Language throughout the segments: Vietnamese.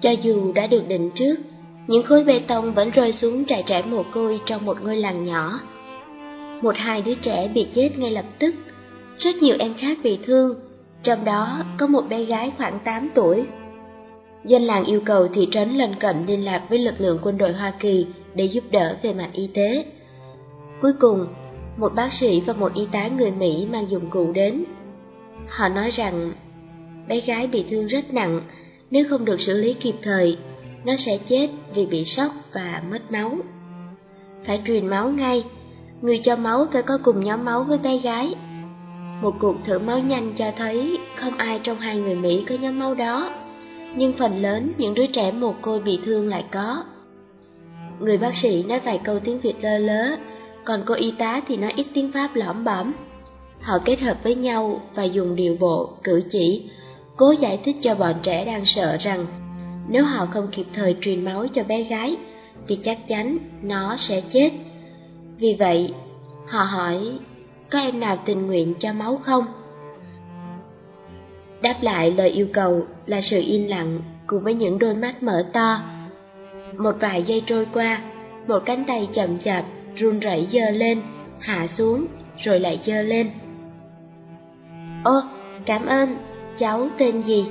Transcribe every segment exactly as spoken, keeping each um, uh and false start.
Cho dù đã được định trước, những khối bê tông vẫn rơi xuống trại trẻ mồ côi trong một ngôi làng nhỏ. Một hai đứa trẻ bị chết ngay lập tức, rất nhiều em khác bị thương, trong đó có một bé gái khoảng tám tuổi. Dân làng yêu cầu thị trấn lân cận liên lạc với lực lượng quân đội Hoa Kỳ để giúp đỡ về mặt y tế. Cuối cùng, một bác sĩ và một y tá người Mỹ mang dụng cụ đến. Họ nói rằng bé gái bị thương rất nặng, nếu không được xử lý kịp thời, nó sẽ chết vì bị sốc và mất máu. Phải truyền máu ngay, người cho máu phải có cùng nhóm máu với bé gái. Một cuộc thử máu nhanh cho thấy không ai trong hai người Mỹ có nhóm máu đó, nhưng phần lớn những đứa trẻ mồ côi bị thương lại có. Người bác sĩ nói vài câu tiếng Việt lơ lớ, còn cô y tá thì nói ít tiếng Pháp lỏm bỏm. Họ kết hợp với nhau và dùng điệu bộ, cử chỉ, cố giải thích cho bọn trẻ đang sợ rằng nếu họ không kịp thời truyền máu cho bé gái thì chắc chắn nó sẽ chết. Vì vậy, họ hỏi, có em nào tình nguyện cho máu không? Đáp lại lời yêu cầu là sự im lặng cùng với những đôi mắt mở to. Một vài giây trôi qua, một cánh tay chậm chạp, run rẩy giơ lên, hạ xuống, rồi lại giơ lên. Ô, cảm ơn, cháu tên gì?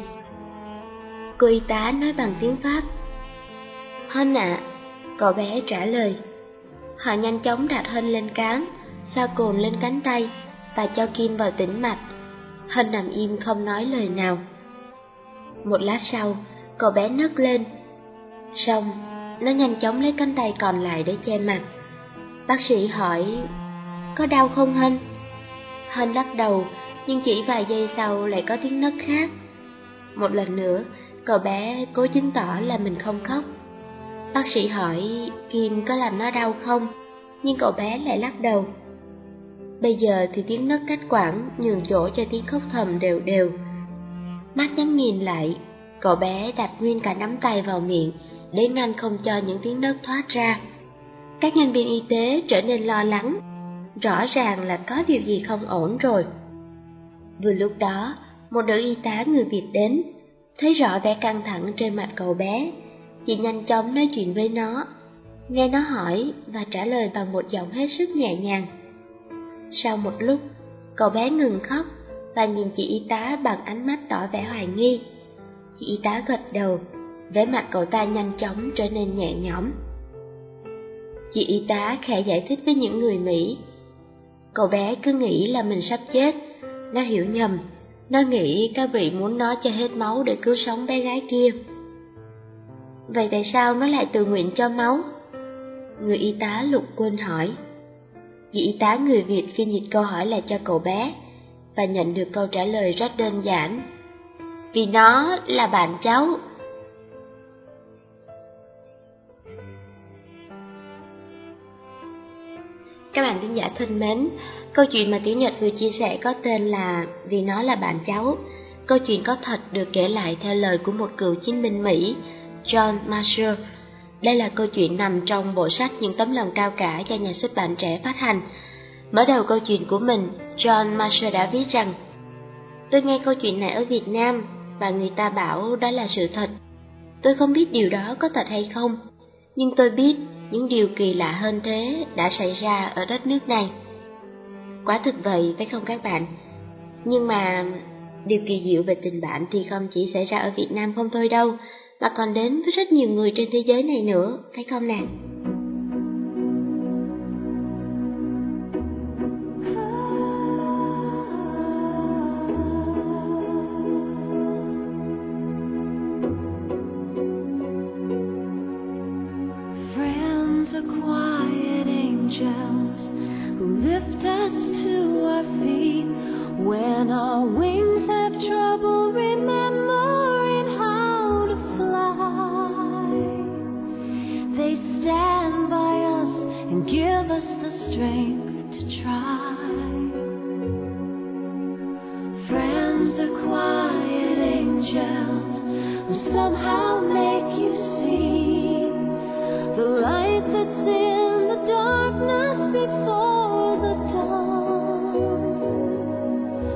Cô y tá nói bằng tiếng Pháp. Hân ạ, à, cậu bé trả lời. Họ nhanh chóng đặt Hân lên cán, xoa cồn lên cánh tay và cho kim vào tĩnh mạch. Hân nằm im không nói lời nào. Một lát sau, cậu bé nấc lên. Xong, nó nhanh chóng lấy cánh tay còn lại để che mặt. Bác sĩ hỏi, có đau không Hân? Hân lắc đầu, nhưng chỉ vài giây sau lại có tiếng nấc khác. Một lần nữa, cậu bé cố chứng tỏ là mình không khóc. Bác sĩ hỏi kim có làm nó đau không, nhưng cậu bé lại lắc đầu. Bây giờ thì tiếng nấc cắt quãng nhường chỗ cho tiếng khóc thầm đều đều. Mắt nhắm nghiền lại, cậu bé đặt nguyên cả nắm tay vào miệng để ngăn không cho những tiếng nấc thoát ra. Các nhân viên y tế trở nên lo lắng, rõ ràng là có điều gì không ổn rồi. Vừa lúc đó, một nữ y tá người Việt đến, thấy rõ vẻ căng thẳng trên mặt cậu bé. Chị nhanh chóng nói chuyện với nó, nghe nó hỏi và trả lời bằng một giọng hết sức nhẹ nhàng. Sau một lúc, cậu bé ngừng khóc và nhìn chị y tá bằng ánh mắt tỏ vẻ hoài nghi. Chị y tá gật đầu, vẻ mặt cậu ta nhanh chóng trở nên nhẹ nhõm. Chị y tá khẽ giải thích với những người Mỹ. Cậu bé cứ nghĩ là mình sắp chết, nó hiểu nhầm, nó nghĩ các vị muốn nó cho hết máu để cứu sống bé gái kia. Vậy tại sao nó lại tự nguyện cho máu? Người y tá Lục Quân hỏi. Chị y tá người Việt phiên dịch câu hỏi lại cho cậu bé và nhận được câu trả lời rất đơn giản. Vì nó là bạn cháu. Các bạn thính giả thân mến, câu chuyện mà Tiểu Nhật vừa chia sẻ có tên là Vì nó là bạn cháu. Câu chuyện có thật được kể lại theo lời của một cựu chiến binh Mỹ, John Marshall. Đây là câu chuyện nằm trong bộ sách Những tấm lòng cao cả do nhà xuất bản Trẻ phát hành. Mở đầu câu chuyện của mình, John Marshall đã viết rằng: Tôi nghe câu chuyện này ở Việt Nam và người ta bảo đó là sự thật. Tôi không biết điều đó có thật hay không, nhưng tôi biết những điều kỳ lạ hơn thế đã xảy ra ở đất nước này. Quả thực vậy, phải không các bạn? Nhưng mà điều kỳ diệu về tình bạn thì không chỉ xảy ra ở Việt Nam không thôi đâu, mà còn đến với rất nhiều người trên thế giới này nữa, phải không nào?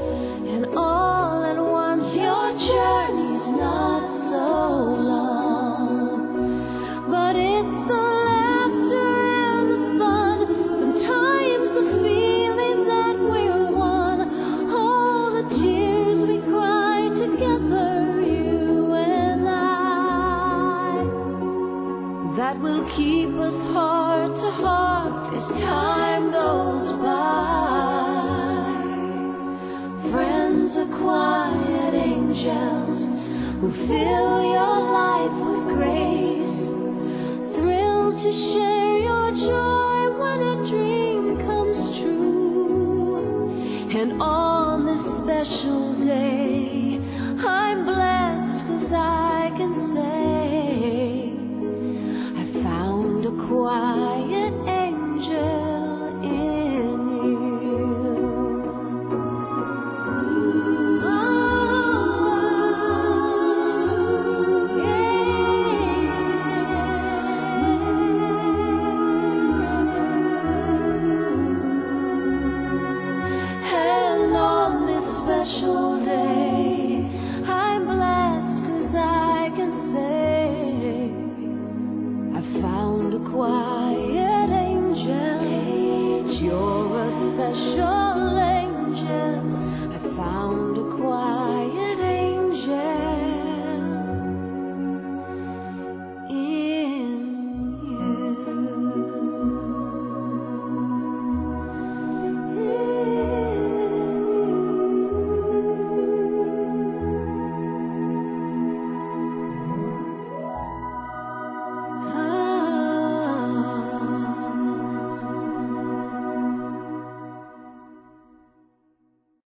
All at once your journey's not so long. that will keep us heart to heart as time goes by. Friends are quiet angels who fill your life with grace, thrilled to share your joy when a dream comes true. And on this special